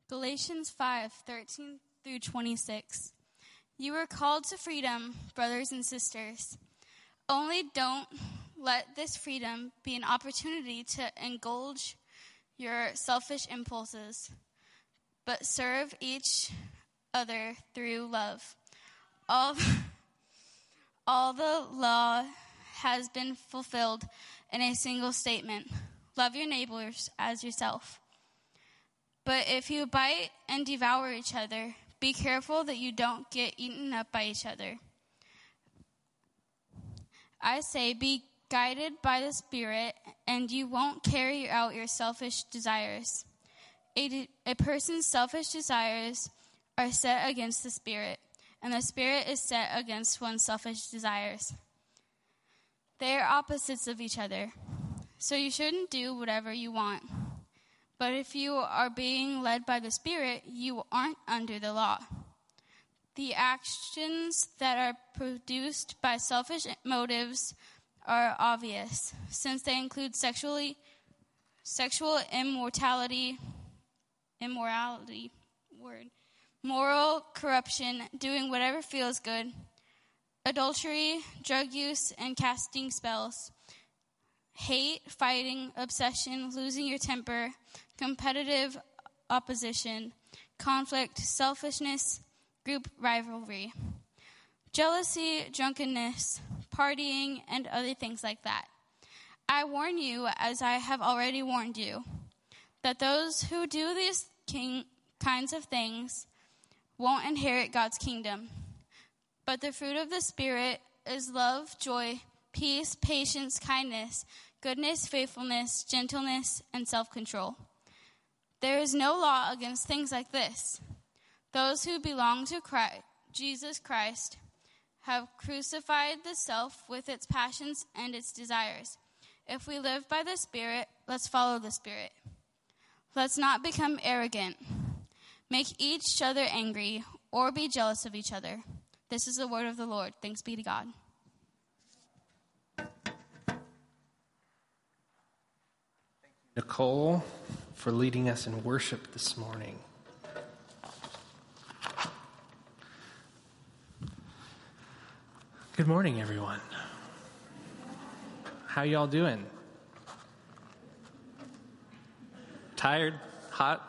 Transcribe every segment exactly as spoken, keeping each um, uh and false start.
Galatians five, thirteen through twenty-six. You are called to freedom, brothers and sisters. Only don't let this freedom be an opportunity to indulge your selfish impulses, but serve each other through love. All, all the law has been fulfilled in a single statement. Love your neighbors as yourself. But if you bite and devour each other, be careful that you don't get eaten up by each other. I say, be guided by the Spirit, and you won't carry out your selfish desires. A, a person's selfish desires are set against the Spirit, and the Spirit is set against one's selfish desires. They are opposites of each other, so you shouldn't do whatever you want. But if you are being led by the Spirit, you aren't under the law. The actions that are produced by selfish motives are obvious, since they include sexually, sexual immortality, immorality, word, moral corruption, doing whatever feels good, adultery, drug use, and casting spells, hate, fighting, obsession, losing your temper, competitive opposition, conflict, selfishness, group rivalry, jealousy, drunkenness, partying, and other things like that. I warn you, as I have already warned you, that those who do these king- kinds of things won't inherit God's kingdom. But the fruit of the Spirit is love, joy, peace, patience, kindness, goodness, faithfulness, gentleness, and self-control. There is no law against things like this. Those who belong to Christ, Jesus Christ have crucified the self with its passions and its desires. If we live by the Spirit, let's follow the Spirit. Let's not become arrogant, make each other angry, or be jealous of each other. This is the word of the Lord. Thanks be to God. Nicole, for leading us in worship this morning. Good morning, everyone. How y'all doing? Tired? Hot?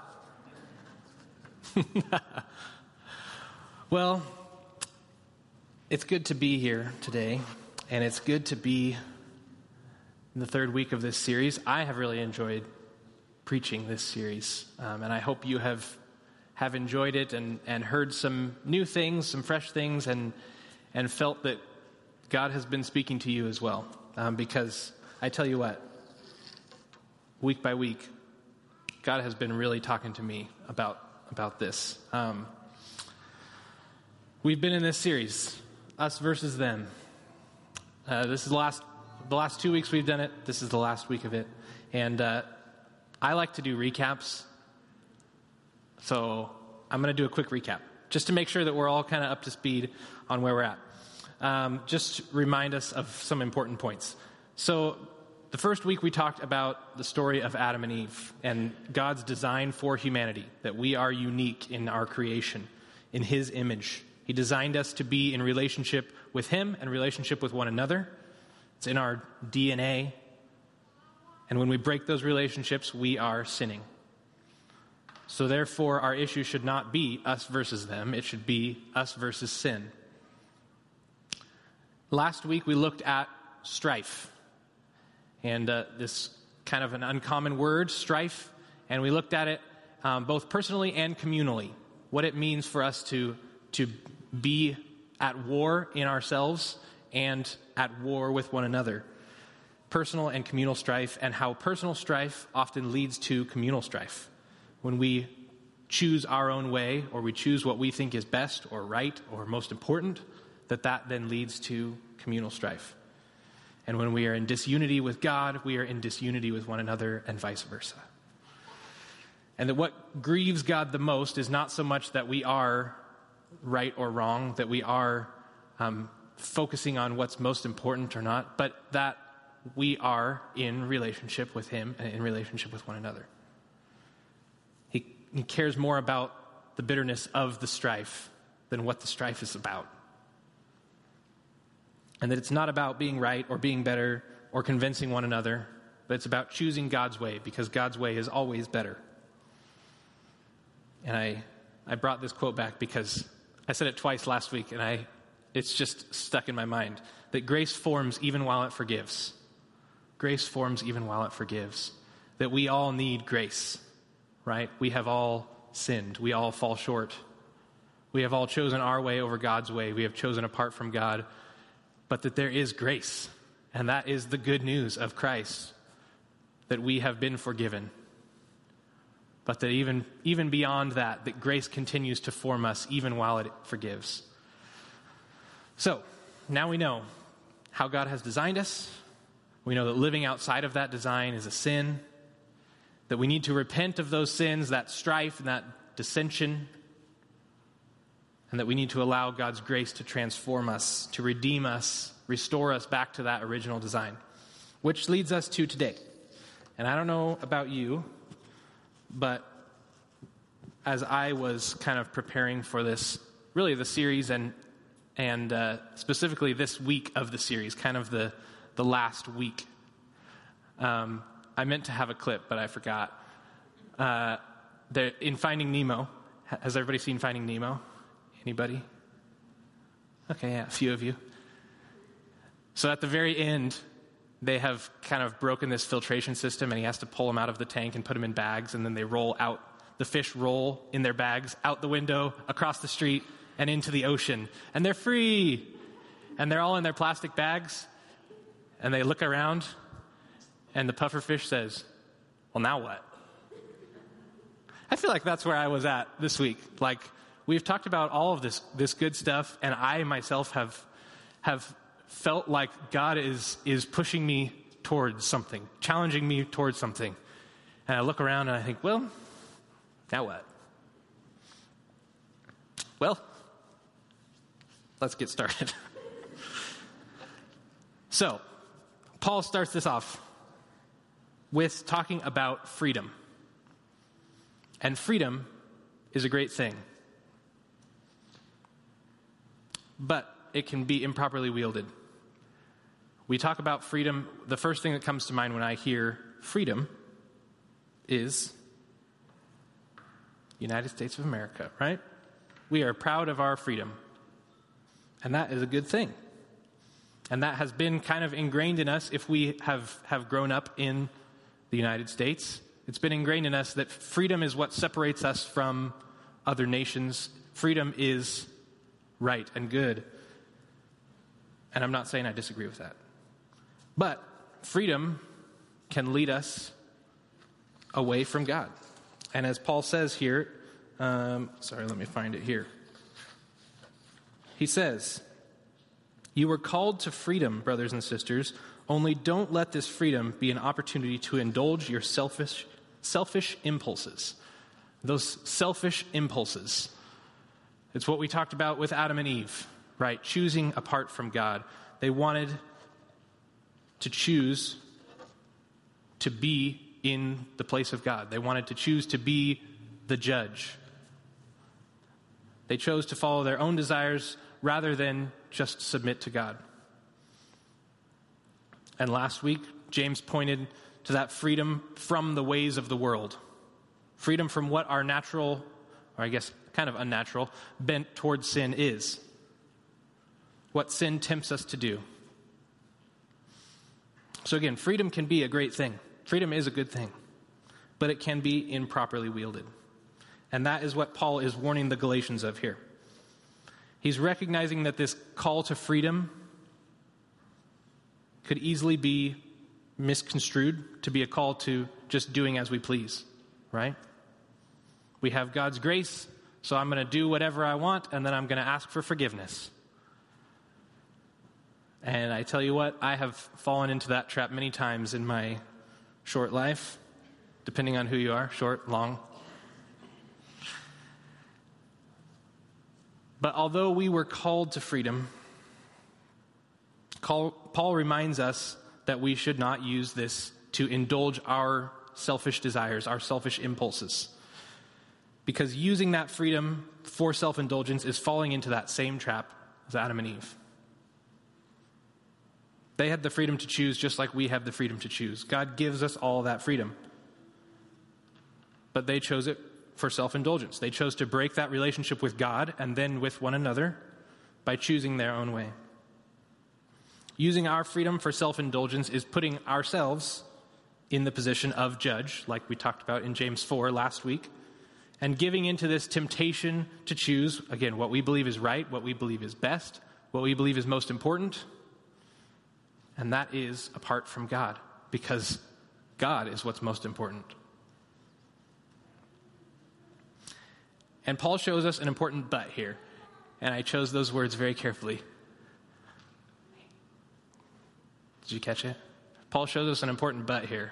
Well, it's good to be here today, and it's good to be in the third week of this series. I have really enjoyed preaching this series, um, and I hope you have have enjoyed it and, and heard some new things, some fresh things, and and felt that God has been speaking to you as well. Um, because I tell you what, week by week, God has been really talking to me about about this. Um, we've been in this series, Us versus Them. Uh, this is the last the last two weeks we've done it. This is the last week of it, and uh, I like to do recaps. So I'm going to do a quick recap just to make sure that we're all kind of up to speed on where we're at. Um, just remind us of some important points. So the first week we talked about the story of Adam and Eve and God's design for humanity, that we are unique in our creation, in His image. He designed us to be in relationship with Him and relationship with one another. It's in our D N A. And when we break those relationships, we are sinning. So therefore, our issue should not be us versus them. It should be us versus sin. Last week, we looked at strife. And uh, this kind of an uncommon word, strife. And we looked at it um, both personally and communally. What it means for us to, to be at war in ourselves and at war with one another. Personal and communal strife, and how personal strife often leads to communal strife. When we choose our own way, or we choose what we think is best or right or most important, that that then leads to communal strife. And when we are in disunity with God, we are in disunity with one another, and vice versa. And that what grieves God the most is not so much that we are right or wrong, that we are um, focusing on what's most important or not, but that we are in relationship with Him and in relationship with one another. He he cares more about the bitterness of the strife than what the strife is about. And that it's not about being right or being better or convincing one another, but it's about choosing God's way, because God's way is always better. And I, I brought this quote back because I said it twice last week, and I, it's just stuck in my mind, that grace forms even while it forgives. Grace forms even while it forgives. That we all need grace, right? We have all sinned. We all fall short. We have all chosen our way over God's way. We have chosen apart from God. But that there is grace, and that is the good news of Christ, that we have been forgiven. But that even, even beyond that, that grace continues to form us even while it forgives. So, now we know how God has designed us. We know that living outside of that design is a sin, that we need to repent of those sins, that strife and that dissension, and that we need to allow God's grace to transform us, to redeem us, restore us back to that original design. Which leads us to today. And I don't know about you, but as I was kind of preparing for this, really the series, and and uh, specifically this week of the series, kind of the, the last week, um, I meant to have a clip, but I forgot. Uh, there, in Finding Nemo, has everybody seen Finding Nemo? Anybody? Okay, yeah, a few of you. So at the very end, they have kind of broken this filtration system, and he has to pull them out of the tank and put them in bags, and then they roll out. The fish roll in their bags out the window, across the street, and into the ocean. And they're free! And they're all in their plastic bags, and they look around, and the puffer fish says, well, now what? I feel like that's where I was at this week. Like, we've talked about all of this this good stuff, and I myself have have felt like God is is pushing me towards something, challenging me towards something. And I look around and I think, well, now what? Well, let's get started. So, Paul starts this off with talking about freedom. And freedom is a great thing. But it can be improperly wielded. We talk about freedom. The first thing that comes to mind when I hear freedom is United States of America, right? We are proud of our freedom. And that is a good thing. And that has been kind of ingrained in us if we have, have grown up in the United States. It's been ingrained in us that freedom is what separates us from other nations. Freedom is right and good. And I'm not saying I disagree with that. But freedom can lead us away from God. And as Paul says here, um, sorry, let me find it here. He says, you were called to freedom, brothers and sisters, only don't let this freedom be an opportunity to indulge your selfish, selfish impulses. Those selfish impulses. It's what we talked about with Adam and Eve, right? Choosing apart from God. They wanted to choose to be in the place of God. They wanted to choose to be the judge. They chose to follow their own desires rather than just submit to God. And last week, James pointed to that freedom from the ways of the world. Freedom from what our natural, or I guess kind of unnatural, bent towards sin is. What sin tempts us to do. So again, freedom can be a great thing. Freedom is a good thing. But it can be improperly wielded. And that is what Paul is warning the Galatians of here. He's recognizing that this call to freedom could easily be misconstrued to be a call to just doing as we please, right? We have God's grace, so I'm going to do whatever I want, and then I'm going to ask for forgiveness. And I tell you what, I have fallen into that trap many times in my short life, depending on who you are, short, long. But although we were called to freedom, Paul reminds us that we should not use this to indulge our selfish desires, our selfish impulses. Because using that freedom for self-indulgence is falling into that same trap as Adam and Eve. They had the freedom to choose just like we have the freedom to choose. God gives us all that freedom. But they chose it for self-indulgence. They chose to break that relationship with God and then with one another by choosing their own way. Using our freedom for self-indulgence is putting ourselves in the position of judge, like we talked about in James four last week, and giving into this temptation to choose, again, what we believe is right, what we believe is best, what we believe is most important, and that is apart from God, because God is what's most important. And Paul shows us an important but here, and I chose those words very carefully. Did you catch it? Paul shows us an important but here.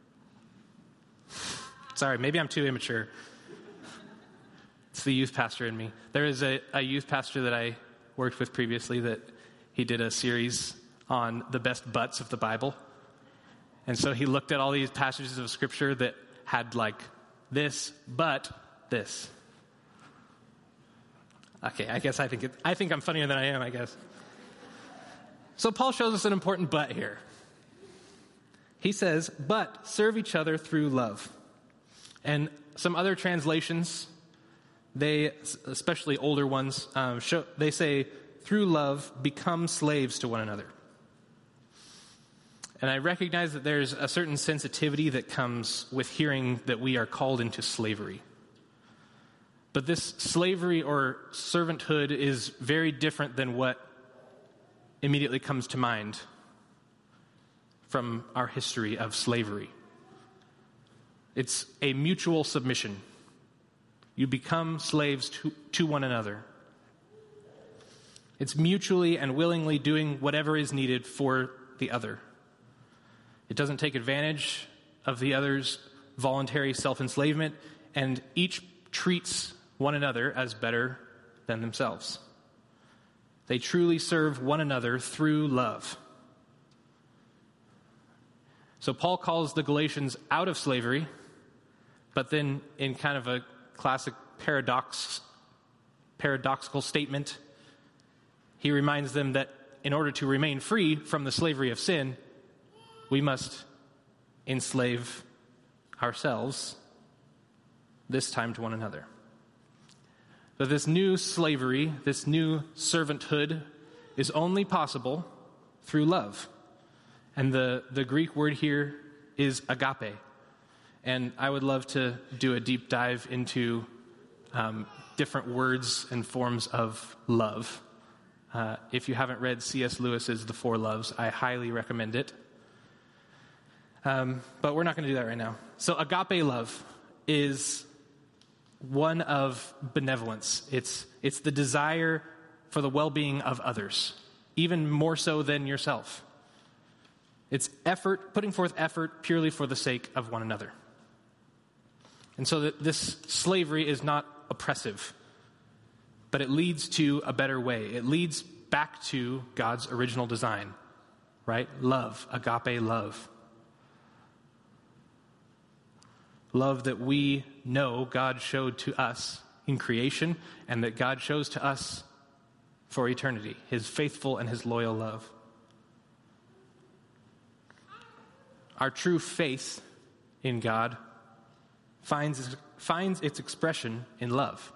Sorry, maybe I'm too immature. It's the youth pastor in me. There is a, a youth pastor that I worked with previously that he did a series on the best buts of the Bible. And so he looked at all these passages of Scripture that had like this, but this. Okay, I guess I think it, I think I'm funnier than I am, I guess. So Paul shows us an important but here. He says, but serve each other through love. And some other translations, they, especially older ones, um, show, they say, through love, become slaves to one another. And I recognize that there's a certain sensitivity that comes with hearing that we are called into slavery. But this slavery or servanthood is very different than what immediately comes to mind from our history of slavery. It's a mutual submission. You become slaves to, to one another. It's mutually and willingly doing whatever is needed for the other. It doesn't take advantage of the other's voluntary self-enslavement, and each treats one another as better than themselves. They truly serve one another through love. So Paul calls the Galatians out of slavery, but then in kind of a classic paradox, paradoxical statement, he reminds them that in order to remain free from the slavery of sin, we must enslave ourselves, this time to one another. But this new slavery, this new servanthood, is only possible through love. And the, the Greek word here is agape. And I would love to do a deep dive into um, different words and forms of love. Uh, if you haven't read C S Lewis's The Four Loves, I highly recommend it. Um, but we're not going to do that right now. So agape love is one of benevolence. It's it's the desire for the well-being of others, even more so than yourself. It's effort, putting forth effort purely for the sake of one another. And so that this slavery is not oppressive, but it leads to a better way. It leads back to God's original design, right? Love, agape love. Love that we know God showed to us in creation and that God shows to us for eternity, his faithful and his loyal love. Our true faith in God finds, finds its expression in love.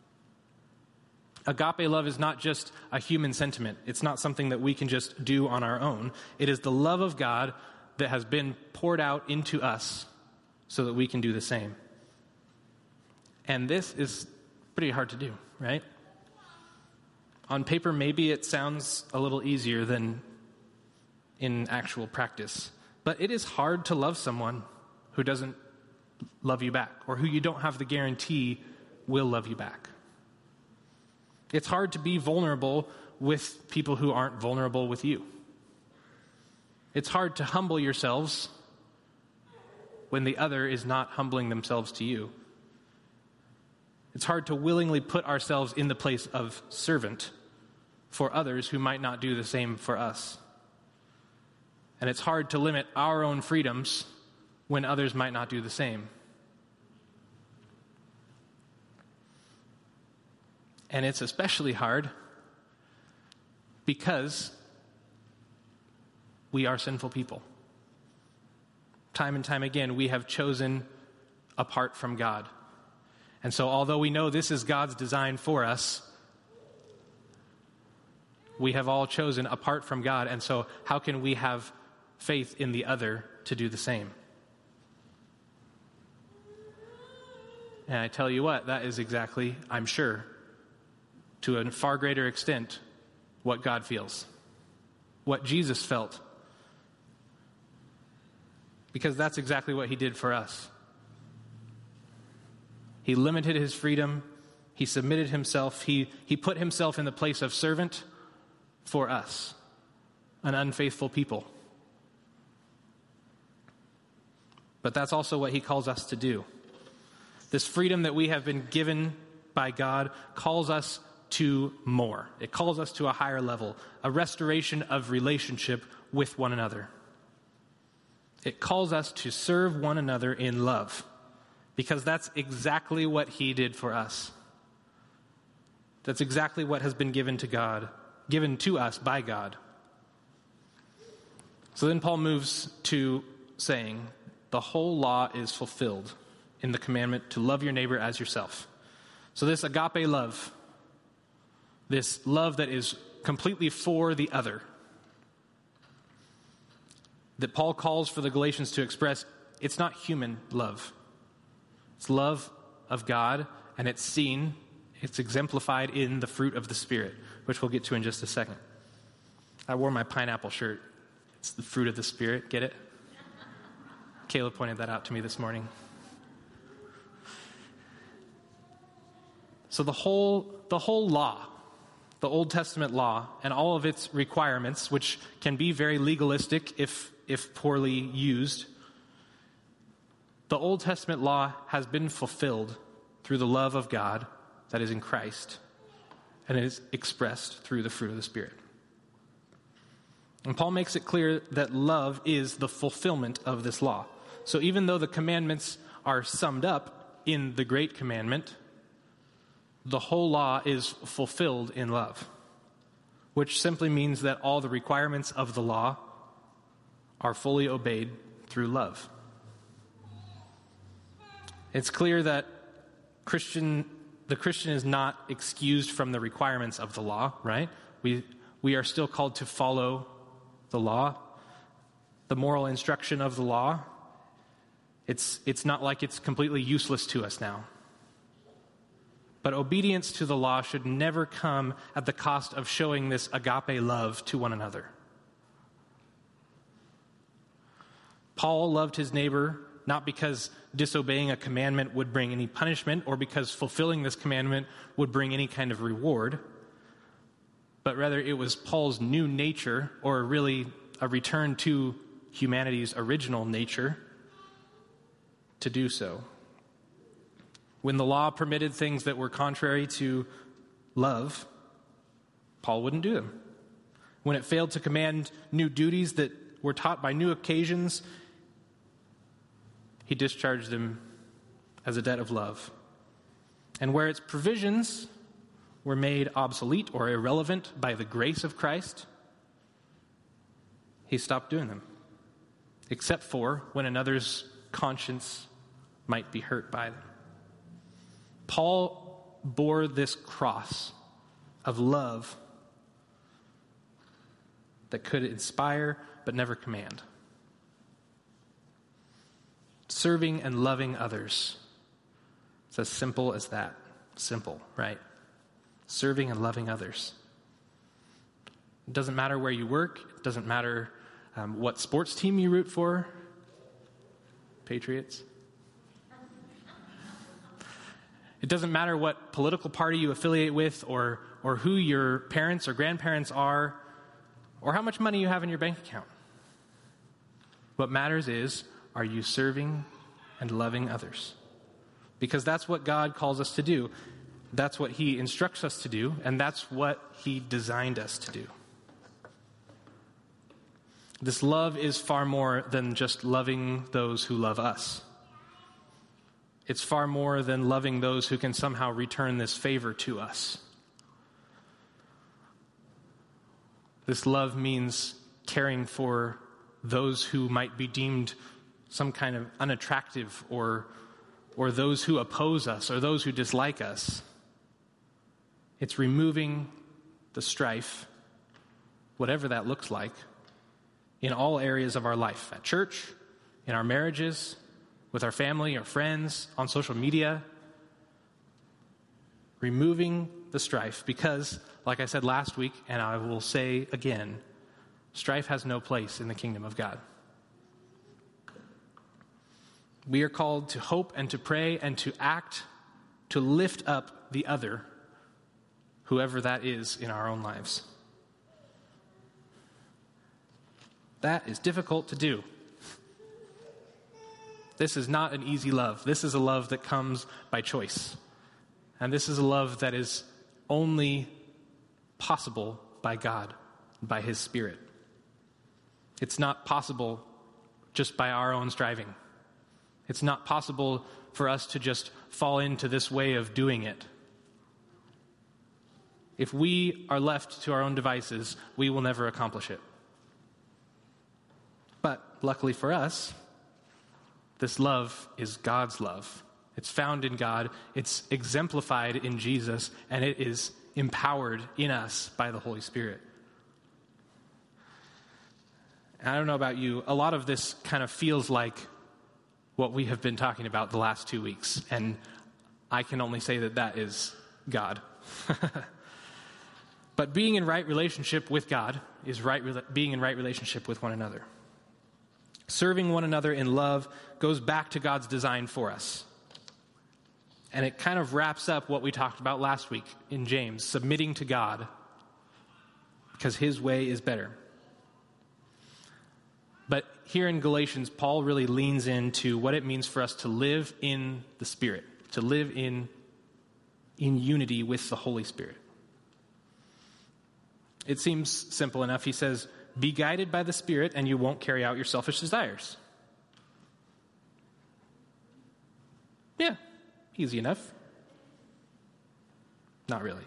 Agape love is not just a human sentiment. It's not something that we can just do on our own. It is the love of God that has been poured out into us so that we can do the same. And this is pretty hard to do, right? On paper, maybe it sounds a little easier than in actual practice. But it is hard to love someone who doesn't love you back, or who you don't have the guarantee will love you back. It's hard to be vulnerable with people who aren't vulnerable with you. It's hard to humble yourselves when the other is not humbling themselves to you. It's hard to willingly put ourselves in the place of servant for others who might not do the same for us. And it's hard to limit our own freedoms when others might not do the same. And it's especially hard because we are sinful people. Time and time again, we have chosen apart from God. And so although we know this is God's design for us, we have all chosen apart from God. And so how can we have faith in the other to do the same? And I tell you what, that is exactly, I'm sure, to a far greater extent, what God feels, what Jesus felt. Because that's exactly what he did for us. He limited his freedom. He submitted himself. He, he put himself in the place of servant for us, an unfaithful people. But that's also what he calls us to do. This freedom that we have been given by God calls us to more. It calls us to a higher level, a restoration of relationship with one another. It calls us to serve one another in love, because that's exactly what he did for us. That's exactly what has been given to God, given to us by God. So then Paul moves to saying, the whole law is fulfilled in the commandment to love your neighbor as yourself. So this agape love, this love that is completely for the other, that Paul calls for the Galatians to express, it's not human love. It's love of God, and it's seen, it's exemplified in the fruit of the Spirit, which we'll get to in just a second. I wore my pineapple shirt. It's the fruit of the Spirit. Get it? Caleb pointed that out to me this morning. So the whole, the whole law, the Old Testament law, and all of its requirements, which can be very legalistic if, if poorly used, the Old Testament law has been fulfilled through the love of God that is in Christ, and it is expressed through the fruit of the Spirit. And Paul makes it clear that love is the fulfillment of this law. So even though the commandments are summed up in the Great Commandment, the whole law is fulfilled in love, which simply means that all the requirements of the law are fully obeyed through love. It's clear that Christian, the Christian is not excused from the requirements of the law, right? We, we are still called to follow the law, the moral instruction of the law. It's, it's not like it's completely useless to us now. But obedience to the law should never come at the cost of showing this agape love to one another. Paul loved his neighbor not because disobeying a commandment would bring any punishment or because fulfilling this commandment would bring any kind of reward, but rather it was Paul's new nature, or really a return to humanity's original nature, to do so. When the law permitted things that were contrary to love, Paul wouldn't do them. When it failed to command new duties that were taught by new occasions, he discharged them as a debt of love. And where its provisions were made obsolete or irrelevant by the grace of Christ, he stopped doing them, except for when another's conscience might be hurt by them. Paul bore this cross of love that could inspire but never command. Serving and loving others. It's as simple as that. Simple, right? Serving and loving others. It doesn't matter where you work. It doesn't matter um, what sports team you root for. Patriots. It doesn't matter what political party you affiliate with, or, or who your parents or grandparents are, or how much money you have in your bank account. What matters is, are you serving and loving others? Because that's what God calls us to do. That's what he instructs us to do, and that's what he designed us to do. This love is far more than just loving those who love us. It's far more than loving those who can somehow return this favor to us, This love means caring for those who might be deemed some kind of unattractive, or or those who oppose us, or those who dislike us. It's removing the strife, whatever that looks like, in all areas of our life, at church, in our marriages, with our family or friends, on social media. Removing the strife, because, like I said last week, and I will say again, strife has no place in the kingdom of God. We are called to hope and to pray and to act, to lift up the other, whoever that is in our own lives. That is difficult to do. This is not an easy love. This is a love that comes by choice. And this is a love that is only possible by God, by His Spirit. It's not possible just by our own striving. It's not possible for us to just fall into this way of doing it. If we are left to our own devices, we will never accomplish it. But luckily for us, this love is God's love. It's found in God, it's exemplified in Jesus, and it is empowered in us by the Holy Spirit. And I don't know about you, a lot of this kind of feels like what we have been talking about the last two weeks, and I can only say that that is God. But being in right relationship with God is right being in right relationship with one another. Serving one another in love goes back to God's design for us. And it kind of wraps up what we talked about last week in James, submitting to God because His way is better. But here in Galatians, Paul really leans into what it means for us to live in the Spirit, to live in, in unity with the Holy Spirit. It seems simple enough. He says, be guided by the Spirit and you won't carry out your selfish desires. Yeah, easy enough. Not really.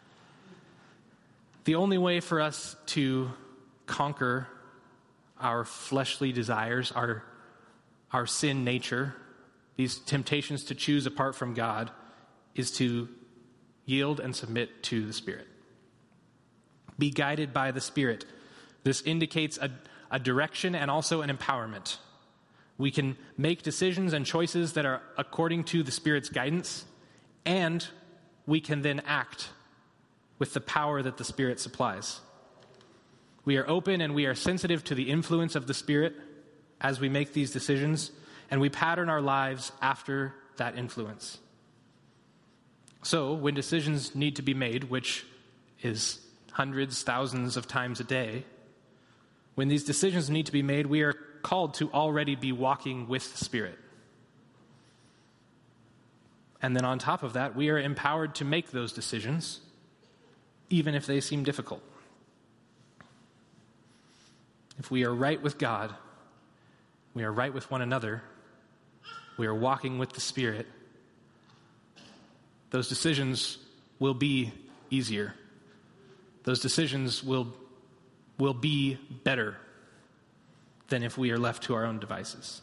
The only way for us to conquer our fleshly desires, our, our sin nature, these temptations to choose apart from God, is to yield and submit to the Spirit. Be guided by the Spirit. This indicates a, a direction and also an empowerment. We can make decisions and choices that are according to the Spirit's guidance, and we can then act with the power that the Spirit supplies. We are open and we are sensitive to the influence of the Spirit as we make these decisions, and we pattern our lives after that influence. So, when decisions need to be made, which is hundreds, thousands of times a day, when these decisions need to be made, we are called to already be walking with the Spirit. And then on top of that, we are empowered to make those decisions, even if they seem difficult. If we are right with God, we are right with one another, we are walking with the Spirit, those decisions will be easier. Those decisions will, will be better than if we are left to our own devices.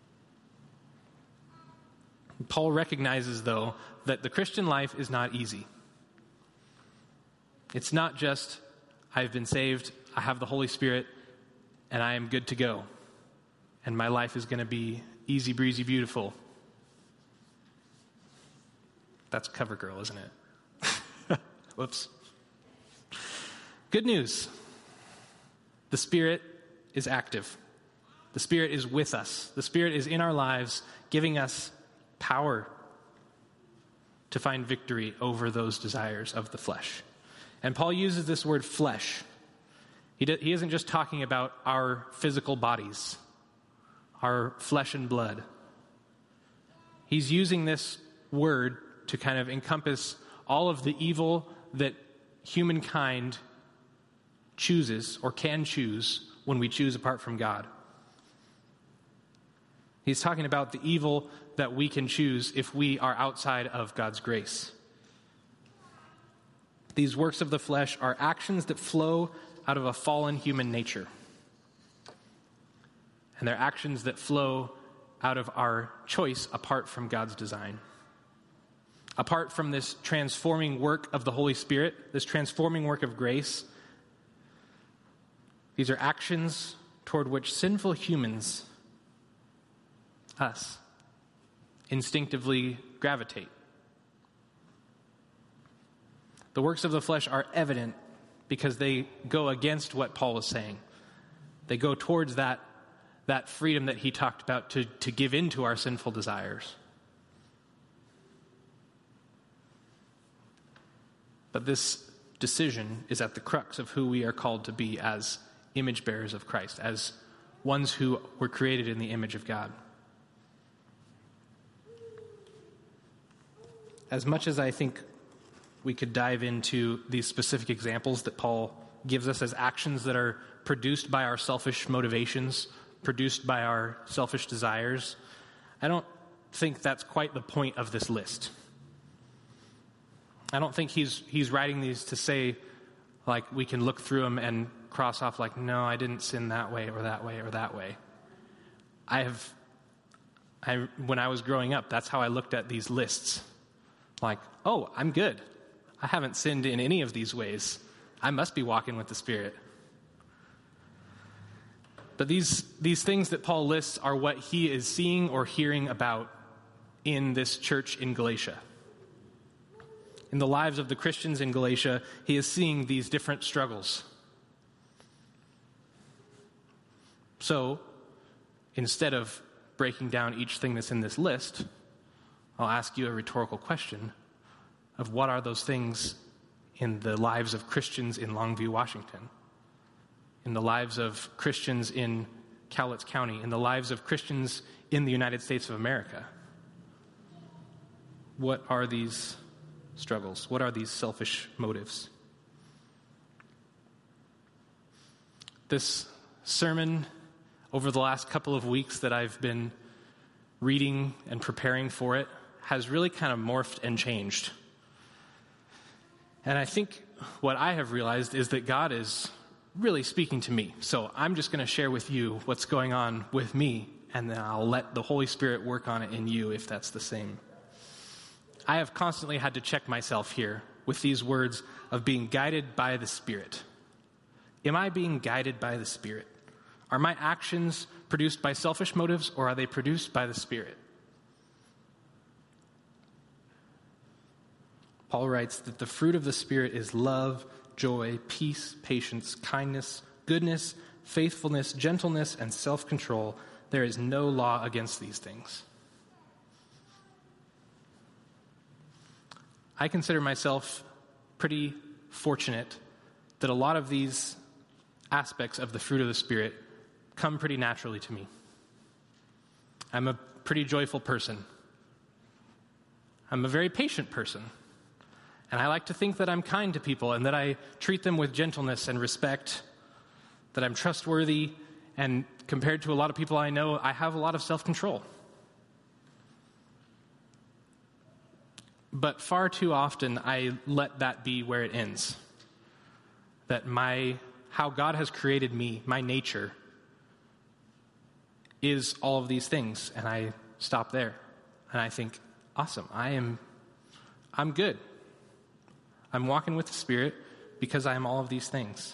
Paul recognizes, though, that the Christian life is not easy. It's not just, I've been saved, I have the Holy Spirit, and I am good to go. And my life is going to be easy, breezy, beautiful. That's CoverGirl, isn't it? Whoops. Good news. The Spirit is active. The Spirit is with us. The Spirit is in our lives, giving us power to find victory over those desires of the flesh. And Paul uses this word flesh. He, do, he isn't just talking about our physical bodies, our flesh and blood. He's using this word to kind of encompass all of the evil that humankind chooses or can choose when we choose apart from God. He's talking about the evil that we can choose if we are outside of God's grace. These works of the flesh are actions that flow out of a fallen human nature. And they're actions that flow out of our choice apart from God's design. Apart from this transforming work of the Holy Spirit, this transforming work of grace, these are actions toward which sinful humans, us, instinctively gravitate. The works of the flesh are evident because they go against what Paul was saying. They go towards that, that freedom that he talked about to, to give in to our sinful desires. But this decision is at the crux of who we are called to be as image bearers of Christ, as ones who were created in the image of God. As much as I think we could dive into these specific examples that Paul gives us as actions that are produced by our selfish motivations, produced by our selfish desires, I don't think that's quite the point of this list. I don't think he's he's writing these to say, like, we can look through them and cross off, like, no, I didn't sin that way or that way or that way. I have, I when I was growing up, that's how I looked at these lists. Like, oh, I'm good. I haven't sinned in any of these ways. I must be walking with the Spirit. But these these things that Paul lists are what he is seeing or hearing about in this church in Galatia. In the lives of the Christians in Galatia, he is seeing these different struggles. So, instead of breaking down each thing that's in this list, I'll ask you a rhetorical question of what are those things in the lives of Christians in Longview, Washington, in the lives of Christians in Cowlitz County, in the lives of Christians in the United States of America. What are these struggles? What are these selfish motives? This sermon over the last couple of weeks that I've been reading and preparing for it has really kind of morphed and changed. And I think what I have realized is that God is really speaking to me. So I'm just going to share with you what's going on with me, and then I'll let the Holy Spirit work on it in you if that's the same. I have constantly had to check myself here with these words of being guided by the Spirit. Am I being guided by the Spirit? Are my actions produced by selfish motives, or are they produced by the Spirit? Paul writes that the fruit of the Spirit is love, joy, peace, patience, kindness, goodness, faithfulness, gentleness, and self-control. There is no law against these things. I consider myself pretty fortunate that a lot of these aspects of the fruit of the Spirit come pretty naturally to me. I'm a pretty joyful person. I'm a very patient person. And I like to think that I'm kind to people and that I treat them with gentleness and respect, that I'm trustworthy, and compared to a lot of people I know, I have a lot of self-control. But far too often, I let that be where it ends. That my, how God has created me, my nature, is all of these things. And I stop there. And I think, awesome, I am, I'm good. I'm walking with the Spirit because I am all of these things.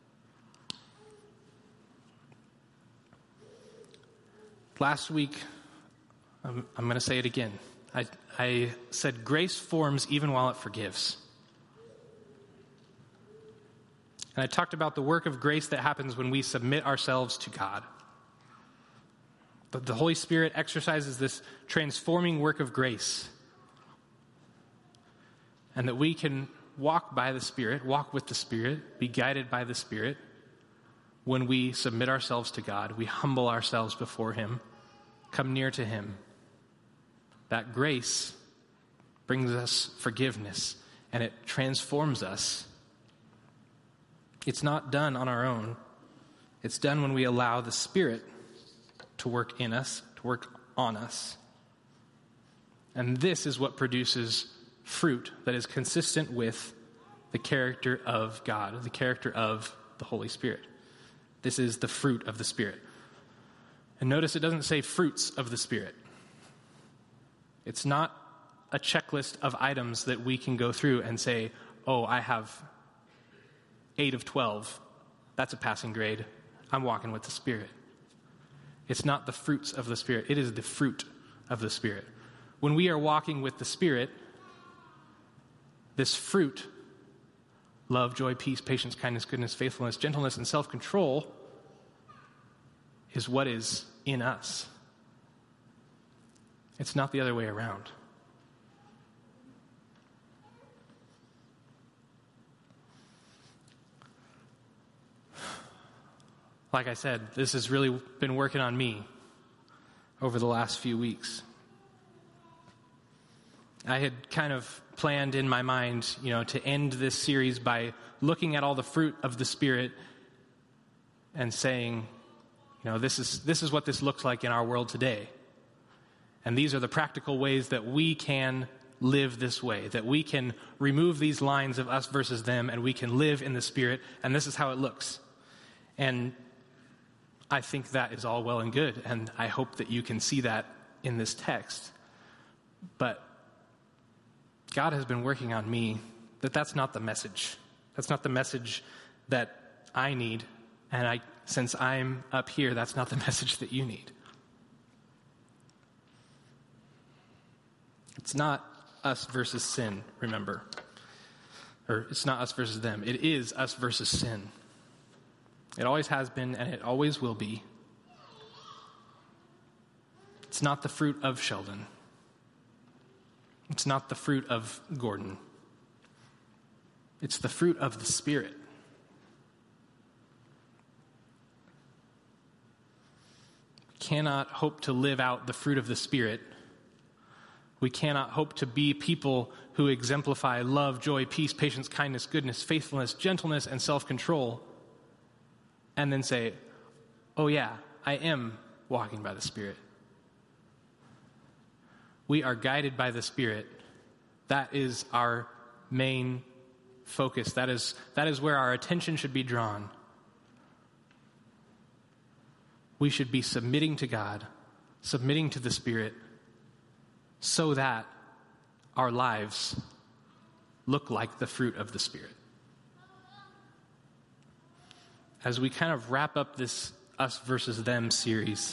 Last week, I'm, I'm going to say it again. I, I said grace forms even while it forgives. And I talked about the work of grace that happens when we submit ourselves to God. But the Holy Spirit exercises this transforming work of grace. And that we can walk by the Spirit, walk with the Spirit, be guided by the Spirit when we submit ourselves to God. We humble ourselves before Him, come near to Him. That grace brings us forgiveness, and it transforms us. It's not done on our own. It's done when we allow the Spirit to work in us, to work on us. And this is what produces fruit that is consistent with the character of God, the character of the Holy Spirit. This is the fruit of the Spirit. And notice it doesn't say fruits of the Spirit. It's not a checklist of items that we can go through and say, oh, I have eight of twelve. That's a passing grade. I'm walking with the Spirit. It's not the fruits of the Spirit. It is the fruit of the Spirit. When we are walking with the Spirit, this fruit, love, joy, peace, patience, kindness, goodness, faithfulness, gentleness, and self-control, is what is in us. It's not the other way around. Like I said, this has really been working on me over the last few weeks. I had kind of planned in my mind, you know, to end this series by looking at all the fruit of the Spirit and saying, you know, this is this is what this looks like in our world today. And these are the practical ways that we can live this way, that we can remove these lines of us versus them, and we can live in the Spirit, and this is how it looks. And I think that is all well and good, and I hope that you can see that in this text. But God has been working on me that that's not the message. That's not the message that I need, and I, since I'm up here, that's not the message that you need. It's not us versus sin, remember. Or it's not us versus them. It is us versus sin. It always has been, and it always will be. It's not the fruit of Sheldon. It's not the fruit of Gordon. It's the fruit of the Spirit. We cannot hope to live out the fruit of the Spirit. We cannot hope to be people who exemplify love, joy, peace, patience, kindness, goodness, faithfulness, gentleness, and self-control, and then say, oh yeah, I am walking by the Spirit. We are guided by the Spirit. That is our main focus. That is, that is where our attention should be drawn. We should be submitting to God, submitting to the Spirit, so that our lives look like the fruit of the Spirit. As we kind of wrap up this us versus them series,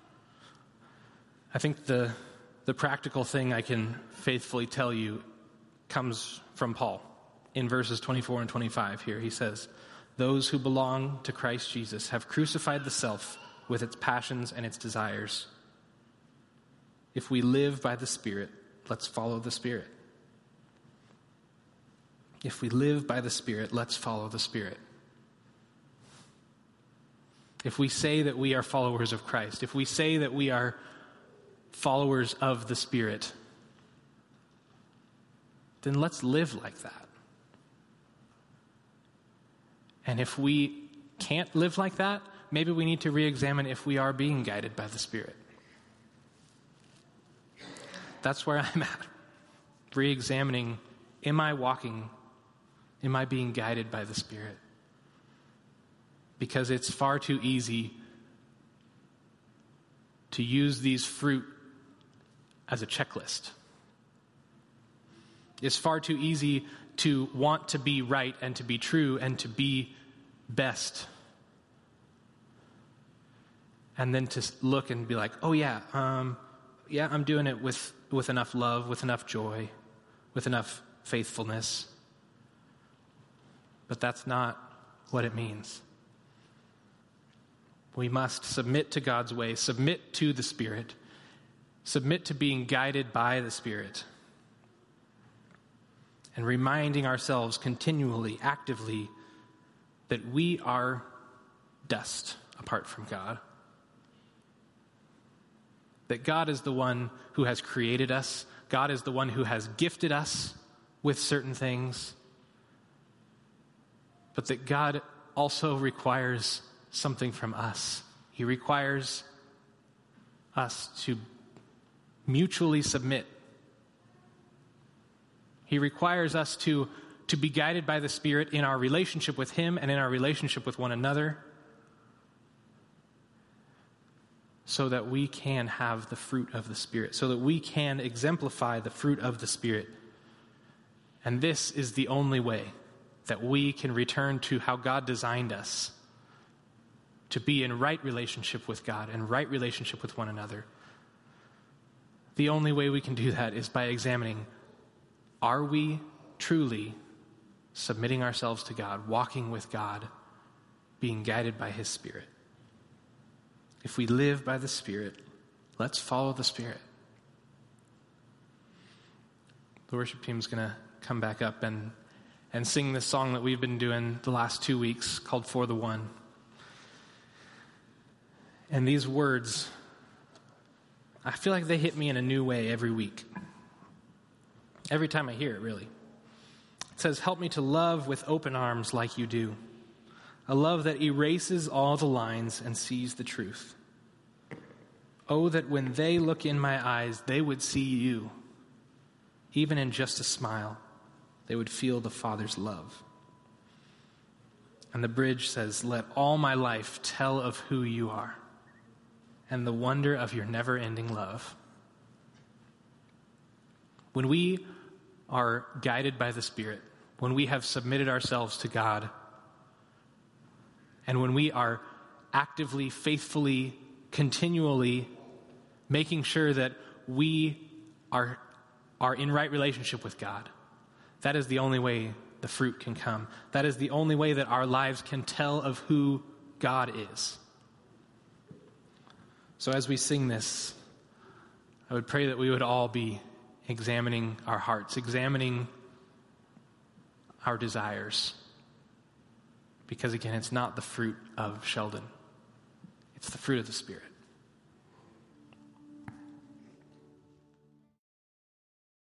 I think the the practical thing I can faithfully tell you comes from Paul in verses twenty-four and twenty-five here. He says, those who belong to Christ Jesus have crucified the self with its passions and its desires. If we live by the Spirit, let's follow the Spirit. If we live by the Spirit, let's follow the Spirit. If we say that we are followers of Christ, if we say that we are followers of the Spirit, then let's live like that. And if we can't live like that, maybe we need to re-examine if we are being guided by the Spirit. That's where I'm at. Re-examining, am I walking, am I being guided by the Spirit? Because it's far too easy to use these fruit as a checklist. It's far too easy to want to be right and to be true and to be best. And then to look and be like, oh yeah, um, yeah, I'm doing it with, with enough love, with enough joy, with enough faithfulness. But that's not what it means. We must submit to God's way, submit to the Spirit, submit to being guided by the Spirit, and reminding ourselves continually, actively, that we are dust apart from God. That God is the one who has created us. God is the one who has gifted us with certain things. But that God also requires something from us. He requires us to mutually submit. He requires us to to be guided by the Spirit in our relationship with him and in our relationship with one another, so that we can have the fruit of the Spirit, so that we can exemplify the fruit of the Spirit. And this is the only way that we can return to how God designed us, to be in right relationship with God and right relationship with one another. The only way we can do that is by examining, are we truly submitting ourselves to God, walking with God, being guided by his Spirit? If we live by the Spirit, let's follow the Spirit. The worship team's going to come back up and, and sing this song that we've been doing the last two weeks called For the One. And these words, I feel like they hit me in a new way every week. Every time I hear it, really. It says, help me to love with open arms like you do. A love that erases all the lines and sees the truth. Oh, that when they look in my eyes, they would see you. Even in just a smile, they would feel the Father's love. And the bridge says, let all my life tell of who you are and the wonder of your never-ending love. When we are guided by the Spirit, when we have submitted ourselves to God, and when we are actively, faithfully, continually making sure that we are, are in right relationship with God, that is the only way the fruit can come. That is the only way that our lives can tell of who God is. So as we sing this, I would pray that we would all be examining our hearts, examining our desires. Because again, it's not the fruit of Sheldon. It's the fruit of the Spirit.